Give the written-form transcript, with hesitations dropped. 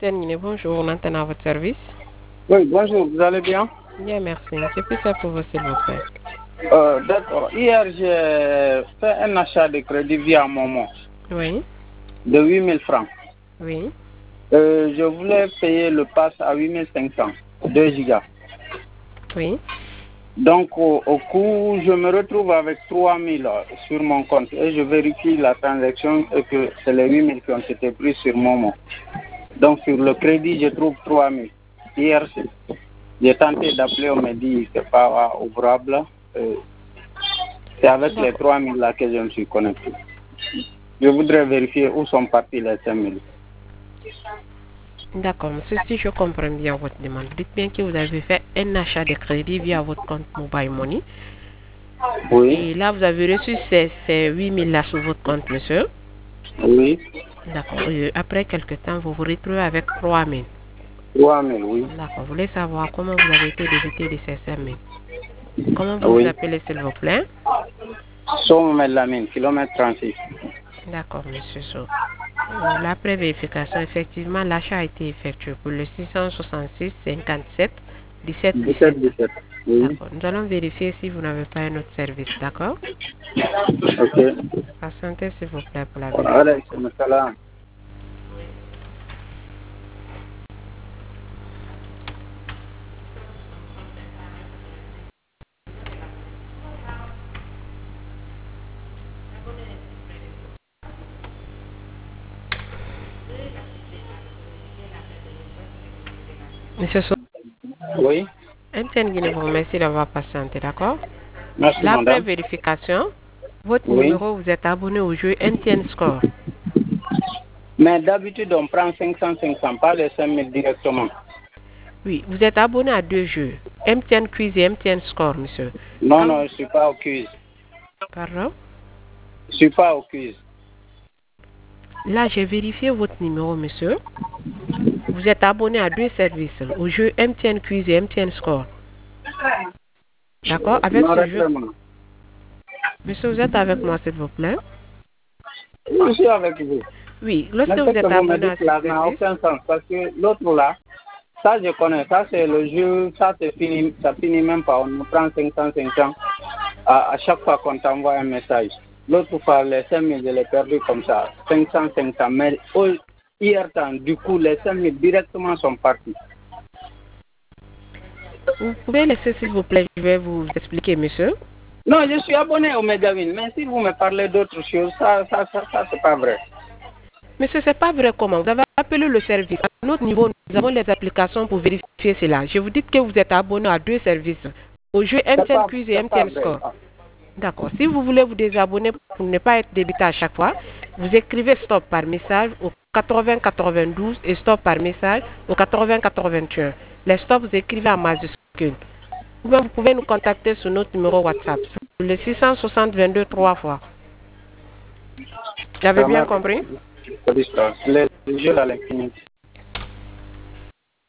Terminé, bonjour, on entend à votre service. Oui, bonjour, vous allez bien? Bien, merci. Que puis faire pour vous, s'il vous plaît? D'accord. Hier, j'ai fait un achat de crédit via Momo Oui, de 8000 francs. oui, Je voulais payer le pass à 8500, 2 gigas. oui. Donc, au coup, je me retrouve avec 3000 sur mon compte et je vérifie la transaction et que c'est les 8000 qui ont été pris sur Momo. Donc, sur le crédit, je trouve 3000. Hier, j'ai tenté d'appeler, on m'a dit que ce n'est pas ouvrable. C'est avec les 3000 là que je me suis connecté. Je voudrais vérifier où sont partis les 5000. D'accord, monsieur, si je comprends bien votre demande, dites bien que vous avez fait un achat de crédit via votre compte Mobile Money. Oui. Et là, vous avez reçu ces 8000 là sur votre compte, monsieur. Oui. D'accord. Après quelques temps, vous vous retrouvez avec 3000. 3000, oui. D'accord. Vous voulez savoir comment vous avez été débité de ces 5000. Comment vous vous Oui. appelez, s'il vous plaît? Somme Lamine, kilomètre 36. D'accord, monsieur So. L'après vérification, effectivement, l'achat a été effectué pour le 666 57 17 17. 17. Oui. D'accord. Nous allons vérifier si vous n'avez pas un autre service. D'accord? Ok. Patientez, s'il vous plaît, pour la Allez, vérification. comme ça là. Monsieur So, Oui. MTN Guinée vous remercie d'avoir patienté. D'accord? Merci, L'après madame. vérification, votre Oui. numéro, vous êtes abonné au jeu MTN Score. Mais d'habitude, on prend 500, pas les 5000 directement. Oui, vous êtes abonné à deux jeux, MTN Quiz et MTN Score, monsieur. Non, Quand non, je ne suis pas au quiz. Pardon? Je ne suis pas au quiz. Là, j'ai vérifié votre numéro, monsieur. Vous êtes abonné à deux services, au jeu MTN Quiz et MTN Score. D'accord? Avec Non, ce jeu, récemment. monsieur, vous êtes avec moi, s'il vous plaît? Je suis avec vous. Oui, lorsque Mais ce vous que êtes vous me abonné à dites ce là n'a service, aucun sens parce que l'autre là, ça je connais, ça c'est le jeu, ça c'est fini, ça finit même pas, on nous prend 500 à chaque fois qu'on t'envoie un message. L'autre fois, les 5000, je l'ai perdu comme ça, 500, mais hier temps, du coup, les 5000 directement sont partis. vous pouvez laisser, s'il vous plaît, je vais vous expliquer, monsieur. Non, je suis abonné au Megavin, mais si vous me parlez d'autres choses, ça c'est pas vrai. Monsieur, c'est pas vrai comment. Vous avez appelé le service. À notre niveau, nous avons les applications pour vérifier cela. Je vous dis que vous êtes abonné à deux services, au jeu MTN Quiz et C'est pas MTN vrai. Score. D'accord. Si vous voulez vous désabonner pour ne pas être débité à chaque fois, vous écrivez stop par message au 80 92 et stop par message au 80 81. Les stops, vous écrivez en majuscule. Ou bien vous pouvez nous contacter sur notre numéro WhatsApp, sur le 660 22 3 fois. Vous avez bien Vraiment, compris? les jeux à l'infini.